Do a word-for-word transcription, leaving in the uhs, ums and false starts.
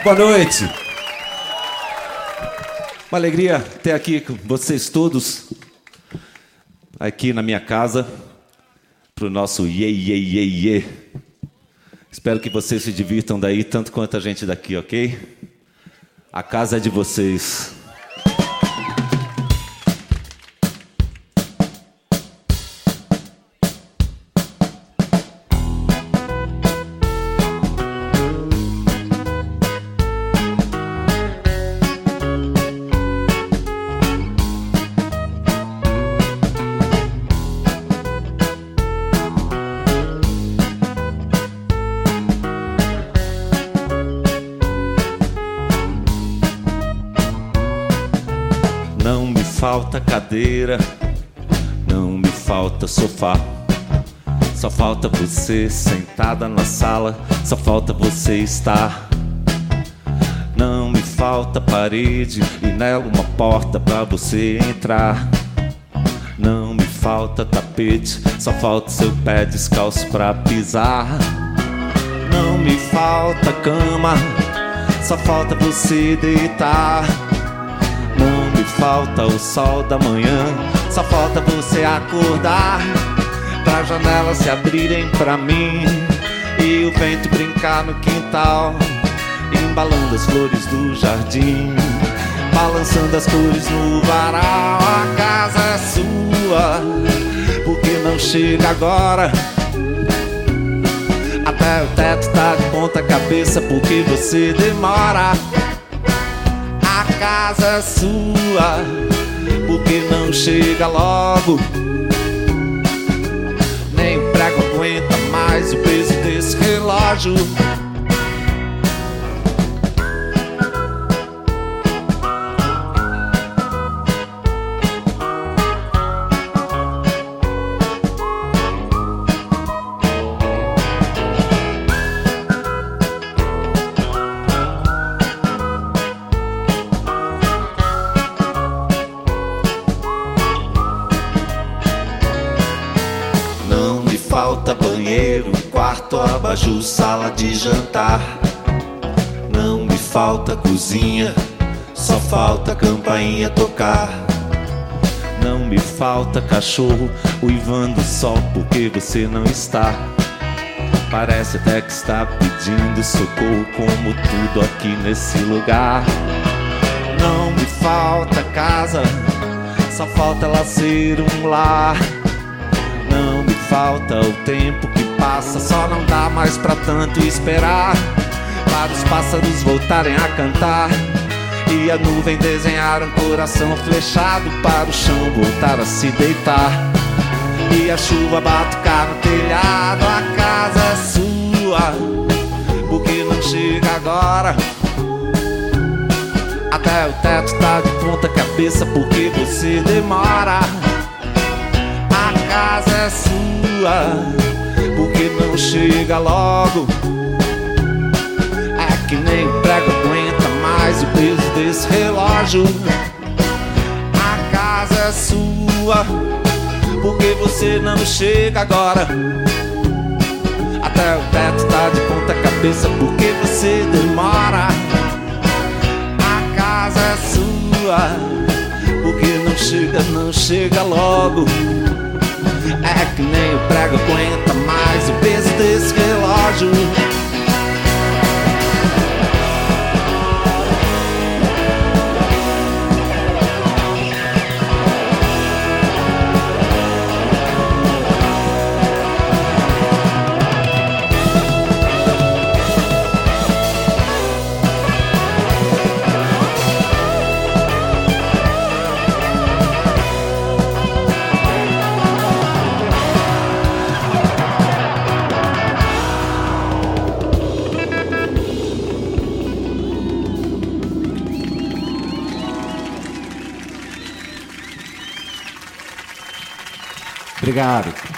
Boa noite. Uma alegria ter aqui com vocês todos, aqui na minha casa, para o nosso Iê, Iê, Iê, Iê. Espero que vocês se divirtam daí, tanto quanto a gente daqui, ok? A casa é de vocês. Não me falta cadeira, não me falta sofá. Só falta você sentada na sala, só falta você estar. Não me falta parede e nela uma porta pra você entrar. Não me falta tapete, só falta seu pé descalço pra pisar. Não me falta cama, só falta você deitar. Não me falta o sol da manhã, só falta você acordar, pra janelas se abrirem pra mim e o vento brincar no quintal, embalando as flores do jardim, balançando as cores no varal. A casa é sua, por que não chega agora? Até o teto tá de ponta cabeça, porque você demora. A casa é sua, porque não chega logo? Nem o prego aguenta mais o peso desse relógio. Falta banheiro, quarto, abajur, sala de jantar. Não me falta cozinha, só falta campainha tocar. Não me falta cachorro uivando só porque você não está. Parece até que está pedindo socorro, como tudo aqui nesse lugar. Não me falta casa, só falta ela ser um lar. Não me falta o tempo que passa, só não dá mais pra tanto esperar, para os pássaros voltarem a cantar e a nuvem desenhar um coração flechado, para o chão voltar a se deitar e a chuva batucar no telhado. A casa é sua, porque não chega agora? Até o teto tá de ponta cabeça, porque você demora. A casa é sua, porque não chega logo? É que nem o prego aguenta mais o peso desse relógio. A casa é sua, porque você não chega agora? Até o teto tá de ponta cabeça, porque você demora. A casa é sua, porque não chega, não chega logo? É que nem o prego aguenta mais o peso desse relógio. Obrigado.